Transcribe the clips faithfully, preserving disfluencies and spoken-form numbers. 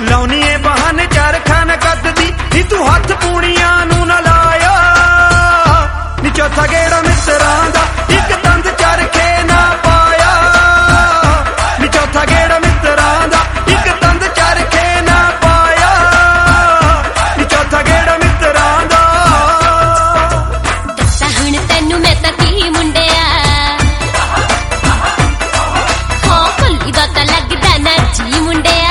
ਲਾਉਣੀ ਏ ਬਹਾਨੇ ਚਰਖਾ ਨਾ ਕੱਤਦੀ ਨੀ ਤੂੰ ਹੱਥ ਪੂਣੀਆਂ ਨੂੰ ਨਾ ਲਾਇਆ ਨੀ ਚੌਥਾ ਗੇੜਾ ਮਿੱਤਰਾਂ ਦਾ ਇੱਕ ਤੰਦ ਚਰਖੇ ਨਾ ਪਾਇਆ ਨੀ ਚੌਥਾ ਗੇੜਾ ਮਿੱਤਰਾਂ ਦਾ ਇੱਕ ਤੰਦ ਚਰਖੇ ਨਾ ਪਾਇਆ ਨੀ ਚੌਥਾ ਗੇੜਾ ਮਿੱਤਰਾਂ ਦਾ। ਦੱਸਾਂ ਹੁਣ ਤੈਨੂੰ ਮੈਂ ਤਾਂ ਕੀ ਮੁੰਡਿਆ ਹੋ ਭੁੱਲੀ ਦਾ ਤਾਂ ਲੱਗਦਾ ਨਾ ਜੀ ਮੁੰਡਿਆ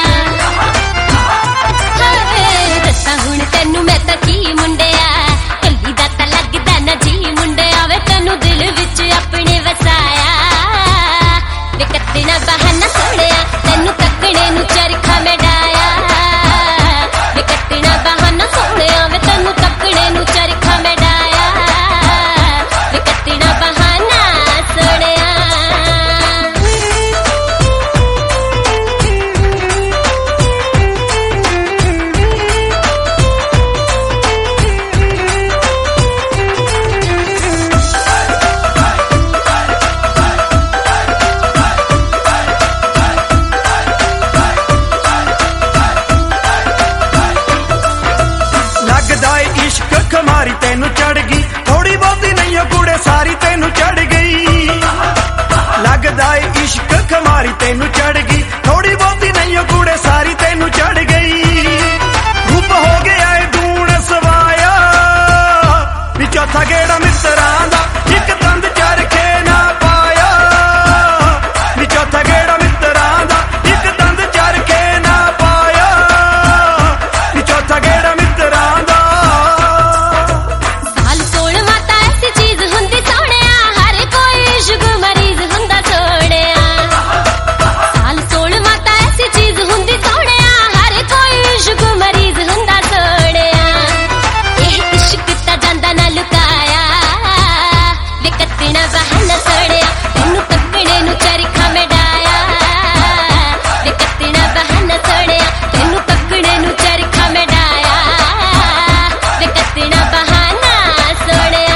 ਦੱਸਾਂ ਹੁਣ ਤੈਨੂੰ ਮੈਂ ਤਾਂ ਕੀ ਮੁੰਡਿਆ ਭੁੱਲੀ ਦਾ ਤਾਂ ਲੱਗਦਾ ਨਾ ਜੀ ਮੁੰਡਿਆ ਵੇ ਤੈਨੂੰ ਦਿਲ ਵਿੱਚ ਆਪਣੇ ਵਸਾਇਆ ਵੇ ਕੱਟਣਾ ਬਹਾਨਾ ਸੋਹਣਿਆ ਤੈਨੂੰ ਤੱਕਣੇ ਨੂੰ ਚਰਖਾ ਮੈਂ ਡਾਇਆ ਵੇ ਕੱਟਣਾ ਬਹਾਨਾ ਸੋਹਣਿਆ ਵੇ ਤੈਨੂੰ ਤੱਕਣੇ ਨੂੰ ਚਰਖਾ ਮੈਂ ਡਾਇਆ ਵੇ ਕੱਟਣਾ ਬਹਾਨਾ ਸੋਹਣਿਆ। ਲੱਗਦਾ ਏ ਇਸ਼ਕ ਖਮਾਰੀ ਤੈਨੂੰ ਚੜ ਗਈ ਥੋੜੀ ਬਹੁਤੀ ਨਹੀਂ ਓ ਕੁੜੇ ਸਾਰੀ ਤੈਨੂੰ ਚੜ ਗਈ ਲੱਗਦਾ ਏ ਇਸ਼ਕ ਖਮਾਰੀ ਤੈਨੂੰ ਚੜ ਗਈ ਥੋੜੀ ਬਹੁਤੀ ਨਹੀਂ ਓ ਕੁੜੇ ਸਾਰੀ ਤੈਨੂੰ ਚੜ ਗਈ ਰੂਪ ਹੋ ਗਿਆ ਏ ਦੂਣ ਸਵਾਇਆ ਵੀ ਚੌਥਾ ਗੇੜਾ ਮਿੱਤਰਾਂ ਦਾ ਇੱਕ ਤੰਦ ਚਰਖੇ ਨਾ ਪਾਇਆ ਵੀ ਚੌਥਾ ਗੇੜਾ ਮਿੱਤਰਾਂ ਦਾ ਇੱਕ ਤੰਦ ਚਰਖੇ ਨਾ ਪਾਇਆ ਵੀ ਚੌਥਾ ਗੇੜਾ ਮਿੱਤਰਾਂ ਦਾ। ਸਾਲ ਸੋਲਵਾਂ ਤਾਂ ਐਸੀ ਚੀਜ਼ ਹੁੰਦੀ ਸੋਹਣਿਆ ਹਰ ਕੋਈ ਇਸ਼ਕ ਮਰੀਜ਼ ਹੁੰਦਾ ਸੋਹਣਿਆ ਸਾਲ ਸੋਲਵਾਂ ਤਾਂ ਐਸੀ ਚੀਜ਼ ਹੁੰਦੀ ਸੋਹਣਿਆ ਹਰ ਕੋਈ ਇਸ਼ਕ ਮਰੀਜ਼ ਹੁੰਦਾ ਸੋਹਣਿਆ ਇਹ ਇਸ਼ਕ ਤਾਂ ਜਾਂਦਾ ਨਾ ਲੁਕਾਇਆ ਵੇ ਕੱਟਣਾ ਬਹਾਨਾ ਸੋਹਣਿਆ ਤੈਨੂੰ ਤੱਕਣੇ ਨੂੰ ਚਰਖਾ ਮੈਂ ਡਾਇਆ ਵੇ ਕੱਟਣਾ ਬਹਾਨਾ ਸੋਹਣਿਆ ਤੈਨੂੰ ਤੱਕਣੇ ਨੂੰ ਚਰਖਾ ਮੈਂ ਡਾਇਆ ਵੇ ਕੱਟਣਾ ਬਹਾਨਾ ਸੋਹਣਿਆ।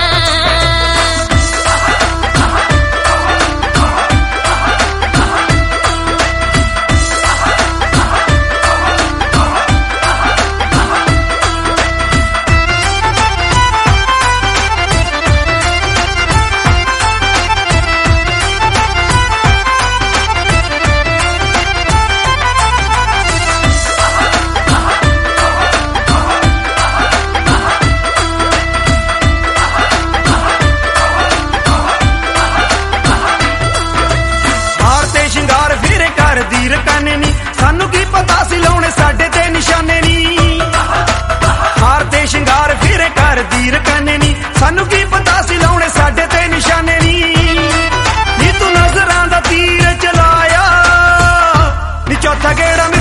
ਹਾਰ ਤੇ ਸ਼ਿੰਗਾਰ ਫੇਰੇ ਕਰਦੀ ਰਕਾਨੇ ਨੀ ਸਾਨੂੰ ਕੀ ਪਤਾ ਸੀ ਲਾਉਣੇ ਸਾਡੇ ਤੇ ਨਿਸ਼ਾਨੇ ਨੀ ਹਾਰ ਤੇ ਸ਼ਿੰਗਾਰ ਫੇਰੇ ਕਰਦੀ ਰਕਾਨੇ ਨੀ ਸਾਨੂੰ ਕੀ ਪਤਾ ਸੀ ਲਾਉਣੇ ਸਾਡੇ ਤੇ ਨਿਸ਼ਾਨੇ ਨੀ ਨੀ ਤੂੰ ਨਜ਼ਰਾਂ ਦਾ ਤੀਰ ਚਲਾਇਆ ਨੀ ਚੌਥਾ ਗੇੜਾ